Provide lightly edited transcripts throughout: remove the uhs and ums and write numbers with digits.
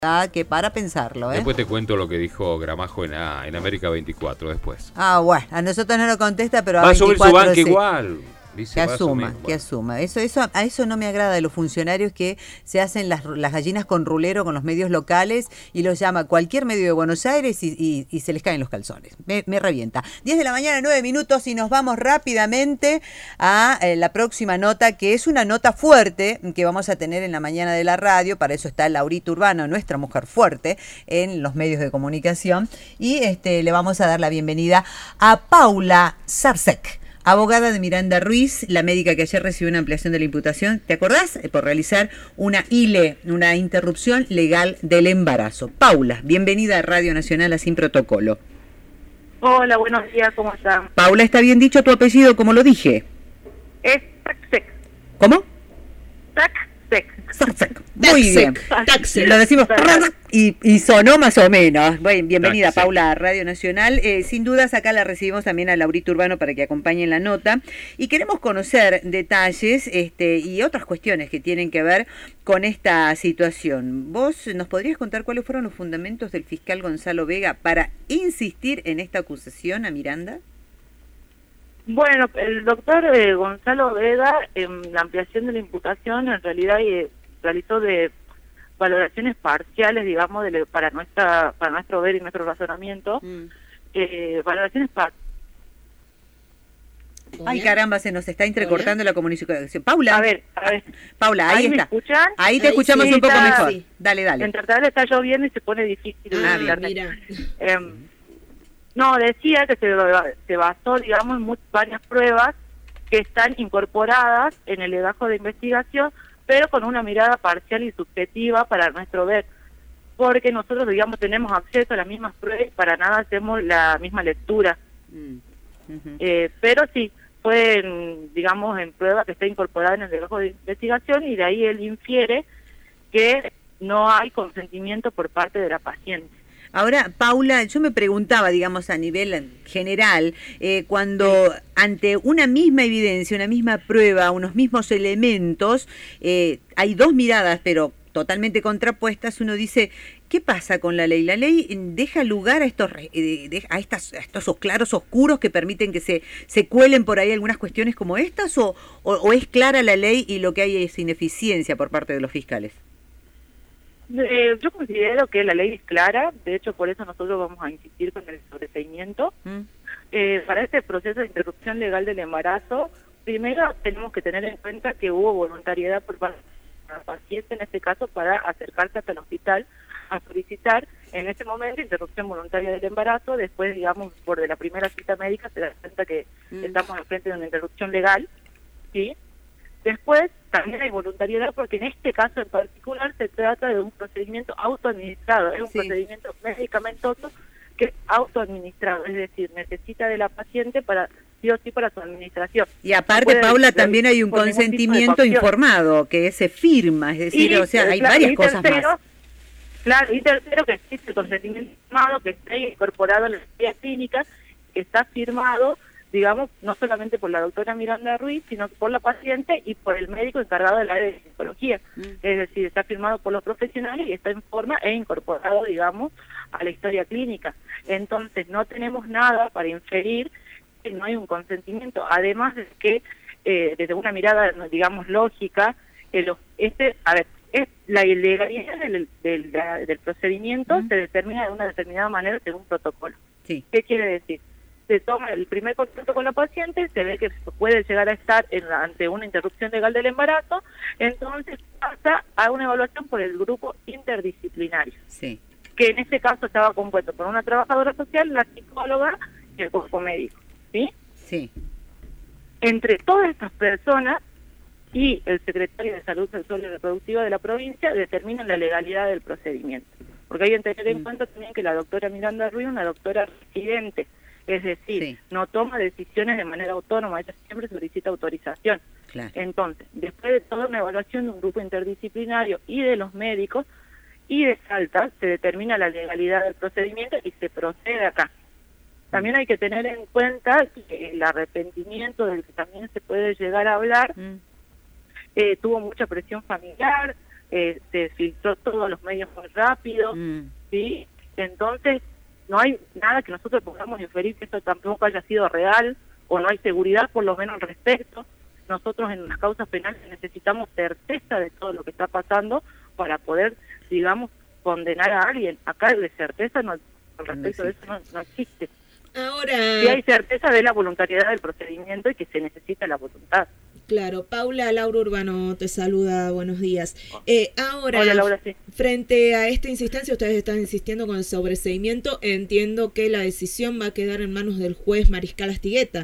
que para pensarlo, ¿eh? Después te cuento lo que dijo Gramajo en América 24 después. Bueno, a nosotros no lo contesta, pero a Va a subir su 24 banca sí. igual. Dice, Que va a asuma, asumir. que asuma. A eso no me agrada de los funcionarios que se hacen las gallinas con rulero con los medios locales y los llama cualquier medio de Buenos Aires y se les caen los calzones. Me revienta. 10 de la mañana, 9 minutos y nos vamos rápidamente a la próxima nota, que es una nota fuerte que vamos a tener en la mañana de la radio. Para eso está Laurita Urbano, nuestra mujer fuerte en los medios de comunicación. Y le vamos a dar la bienvenida a Paula Zarsek, abogada de Miranda Ruiz, la médica que ayer recibió una ampliación de la imputación, ¿te acordás? Por realizar una ILE, una interrupción legal del embarazo. Paula, bienvenida a Radio Nacional a Sin Protocolo. Hola, buenos días, ¿cómo están? Paula, ¿está bien dicho tu apellido como lo dije? Es Zarsek. ¿Cómo? Zarsek. Muy bien. Lo decimos y sonó más o menos. Bueno, bienvenida Taxi. Paula a Radio Nacional. Sin dudas acá la recibimos también a Laurita Urbano para que acompañe en la nota. Y queremos conocer detalles y otras cuestiones que tienen que ver con esta situación. ¿Vos nos podrías contar cuáles fueron los fundamentos del fiscal Gonzalo Vega para insistir en esta acusación a Miranda? Bueno, el doctor Gonzalo Vega, en la ampliación de la imputación, en realidad realizó de valoraciones parciales, digamos, para nuestro ver y nuestro razonamiento, valoraciones parciales. Ay, caramba, se nos está entrecortando la comunicación. Paula. A ver. Paula, ahí ¿Me está. escuchan? Ahí te escuchamos sí, un poco está, mejor. sí. Dale. En tratar está lloviendo y se pone difícil. Mira. No, decía que se basó, digamos, en varias pruebas que están incorporadas en el legajo de investigación, pero con una mirada parcial y subjetiva para nuestro ver, porque nosotros, digamos, tenemos acceso a las mismas pruebas y para nada hacemos la misma lectura. Pero sí, fue, digamos, en prueba que está incorporada en el legajo de investigación y de ahí él infiere que no hay consentimiento por parte de la paciente. Ahora, Paula, yo me preguntaba, digamos, a nivel general, cuando ante una misma evidencia, una misma prueba, unos mismos elementos, hay dos miradas, pero totalmente contrapuestas, uno dice, ¿qué pasa con la ley? ¿La ley deja lugar a estos claros oscuros que permiten que se cuelen por ahí algunas cuestiones como estas, o es clara la ley y lo que hay es ineficiencia por parte de los fiscales? Yo considero que la ley es clara, de hecho por eso nosotros vamos a insistir con el sobreseimiento. Para este proceso de interrupción legal del embarazo, primero tenemos que tener en cuenta que hubo voluntariedad por parte de la paciente, en este caso, para acercarse hasta el hospital a solicitar en ese momento interrupción voluntaria del embarazo. Después, digamos, por de la primera cita médica se da cuenta que estamos en frente de una interrupción legal, ¿sí? Después, también hay voluntariedad porque en este caso en particular se trata de un procedimiento autoadministrado, es un procedimiento medicamentoso que es autoadministrado, es decir, necesita de la paciente para sí o sí para su administración. Y aparte, Paula, también hay un consentimiento informado que se firma, es decir, o sea, hay varias cosas más. Claro, y tercero, que existe el consentimiento informado que está incorporado en la guía clínica, que está firmado, digamos, no solamente por la doctora Miranda Ruiz, sino por la paciente y por el médico encargado del área de psicología. Es decir, está firmado por los profesionales y está en forma e incorporado, digamos, a la historia clínica. Entonces, no tenemos nada para inferir que no hay un consentimiento. Además de que, desde una mirada, digamos, lógica, es la ilegalidad del procedimiento se determina de una determinada manera según protocolo. Sí. ¿Qué quiere decir? Se toma el primer contacto con la paciente, se ve que puede llegar a estar ante una interrupción legal del embarazo, entonces pasa a una evaluación por el grupo interdisciplinario, que en este caso estaba compuesto por una trabajadora social, la psicóloga y el cuerpo médico, ¿sí? Sí. Entre todas estas personas y el secretario de Salud Sexual y Reproductiva de la provincia determinan la legalidad del procedimiento, porque hay que tener en cuenta también que la doctora Miranda Ruiz es una doctora residente. Es decir, no toma decisiones de manera autónoma, ella siempre solicita autorización. Claro. Entonces, después de toda una evaluación de un grupo interdisciplinario y de los médicos y de Salta, se determina la legalidad del procedimiento y se procede acá. También hay que tener en cuenta que el arrepentimiento del que también se puede llegar a hablar tuvo mucha presión familiar, se filtró todos los medios muy rápido, ¿sí? Entonces, no hay nada que nosotros podamos inferir que esto tampoco haya sido real, o no hay seguridad por lo menos al respecto. Nosotros en las causas penales necesitamos certeza de todo lo que está pasando para poder, digamos, condenar a alguien. Acá de certeza no, al respecto de eso no existe. Ahora... Sí hay certeza de la voluntariedad del procedimiento y que se necesita la voluntad. Claro, Paula, Laura Urbano te saluda, buenos días. Ahora, hola, Laura, sí. Frente a esta insistencia, ustedes están insistiendo con el sobreseimiento, entiendo que la decisión va a quedar en manos del juez Mariscal Astigueta.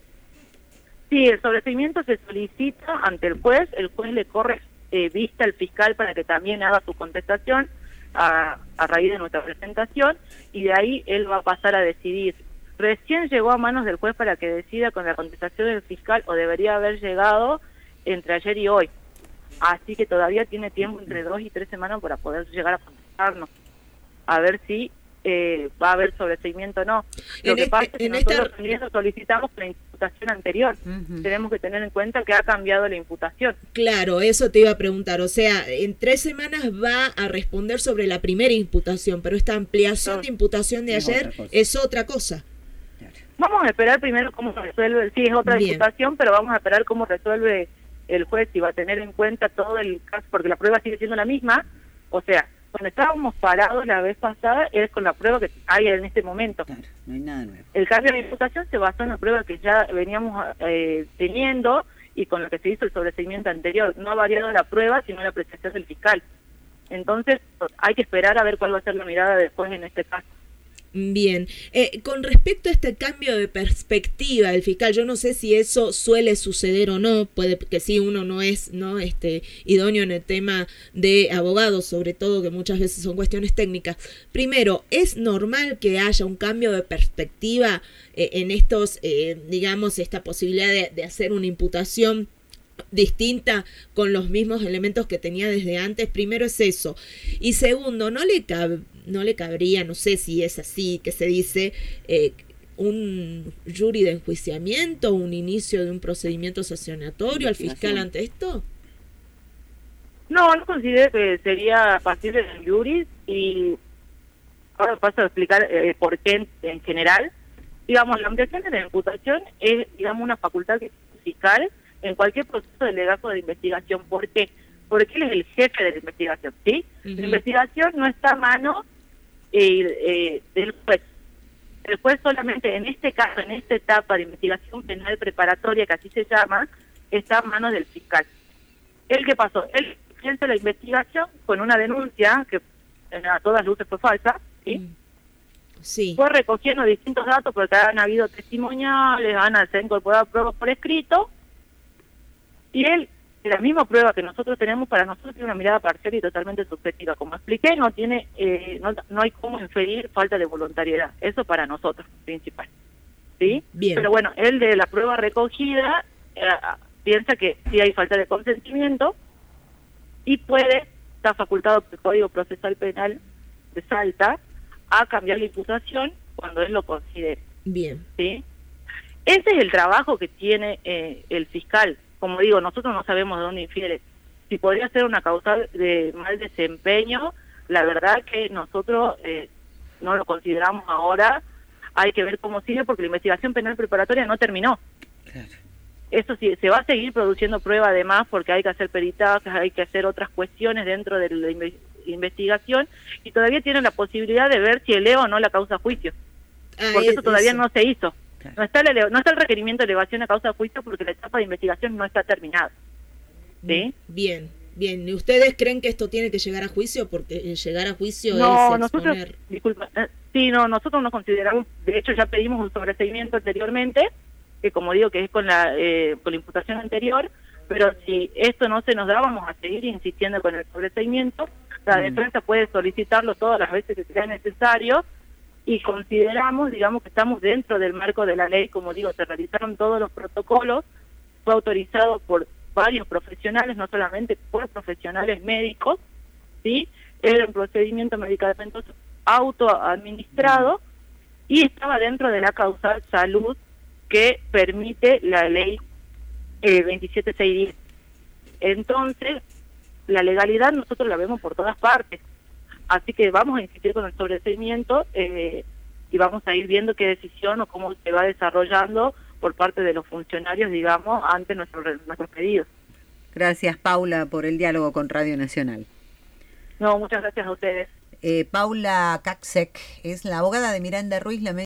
Sí, el sobreseimiento se solicita ante el juez le corre vista al fiscal para que también haga su contestación a raíz de nuestra presentación, y de ahí él va a pasar a decidir. Recién llegó a manos del juez para que decida con la contestación del fiscal, o debería haber llegado entre ayer y hoy. Así que todavía tiene tiempo entre 2 y 3 semanas para poder llegar a contestarnos. A ver si va a haber sobreseimiento o no. Lo que pasa es que nosotros también solicitamos la imputación anterior. Tenemos que tener en cuenta que ha cambiado la imputación. Claro, eso te iba a preguntar. O sea, en 3 semanas va a responder sobre la primera imputación, pero esta ampliación de imputación de ayer es otra cosa. Vamos a esperar primero cómo resuelve, sí es otra imputación, pero vamos a esperar cómo resuelve el juez, si va a tener en cuenta todo el caso, porque la prueba sigue siendo la misma. O sea, cuando estábamos parados la vez pasada es con la prueba que hay en este momento. Claro, no hay nada nuevo. El cambio de imputación se basó en la prueba que ya veníamos teniendo y con lo que se hizo el sobreseimiento anterior. No ha variado la prueba, sino la apreciación del fiscal. Entonces, hay que esperar a ver cuál va a ser la mirada después en este caso. Bien, con respecto a este cambio de perspectiva del fiscal, yo no sé si eso suele suceder o no, puede que sí, uno no es idóneo en el tema de abogados, sobre todo que muchas veces son cuestiones técnicas. Primero, ¿es normal que haya un cambio de perspectiva en estos, digamos, esta posibilidad de hacer una imputación distinta con los mismos elementos que tenía desde antes? Primero es eso, y segundo, no le cabría, no sé si es así que se dice, un jury de enjuiciamiento, un inicio de un procedimiento sancionatorio al fiscal ante esto. No considero que sería factible del jury, y ahora paso a explicar por qué en general. Digamos, la ampliación de la imputación es, digamos, una facultad que tiene el fiscal en cualquier proceso de legajo de investigación. ¿Por qué? Porque él es el jefe de la investigación, ¿sí? La investigación no está a mano del juez. El juez solamente en este caso, en esta etapa de investigación penal preparatoria, que así se llama, está a manos del fiscal. ¿El qué pasó? Él hizo la investigación con una denuncia que a todas luces fue falsa, ¿sí? Sí. Fue recogiendo distintos datos porque han habido testimoniales, se han incorporado pruebas por escrito, y él, la misma prueba que nosotros tenemos, para nosotros tiene una mirada parcial y totalmente subjetiva. Como expliqué, no hay cómo inferir falta de voluntariedad. Eso para nosotros, principal. ¿Sí? Bien. Pero bueno, él de la prueba recogida piensa que sí hay falta de consentimiento y está facultado por el Código Procesal Penal de Salta a cambiar la imputación cuando él lo considere. Bien. ¿Sí? Ese es el trabajo que tiene el fiscal. Como digo, nosotros no sabemos de dónde infiere. Si podría ser una causa de mal desempeño, la verdad que nosotros no lo consideramos ahora. Hay que ver cómo sigue, porque la investigación penal preparatoria no terminó. Claro. Eso sí, se va a seguir produciendo prueba además, porque hay que hacer peritajes, hay que hacer otras cuestiones dentro de la investigación, y todavía tienen la posibilidad de ver si eleva o no la causa a juicio. Porque eso todavía no se hizo. No está el requerimiento de elevación a causa de juicio porque la etapa de investigación no está terminada. ¿Sí? Bien. ¿Y ustedes creen que esto tiene que llegar a juicio? Porque llegar a juicio no, es nosotros, exponer... disculpa, nosotros no consideramos, de hecho ya pedimos un sobreseimiento anteriormente, que como digo que es con la imputación anterior, pero si esto no se nos da, vamos a seguir insistiendo con el sobreseimiento. La defensa puede solicitarlo todas las veces que sea necesario, y consideramos, digamos, que estamos dentro del marco de la ley. Como digo, se realizaron todos los protocolos, fue autorizado por varios profesionales, no solamente por profesionales médicos, ¿sí? Era un procedimiento medicamentoso autoadministrado y estaba dentro de la causal salud que permite la ley 27610. Entonces, la legalidad nosotros la vemos por todas partes. Así que vamos a insistir con el sobreseimiento y vamos a ir viendo qué decisión o cómo se va desarrollando por parte de los funcionarios, digamos, ante nuestros pedidos. Gracias, Paula, por el diálogo con Radio Nacional. No, muchas gracias a ustedes. Paula Cacsek es la abogada de Miranda Ruiz, la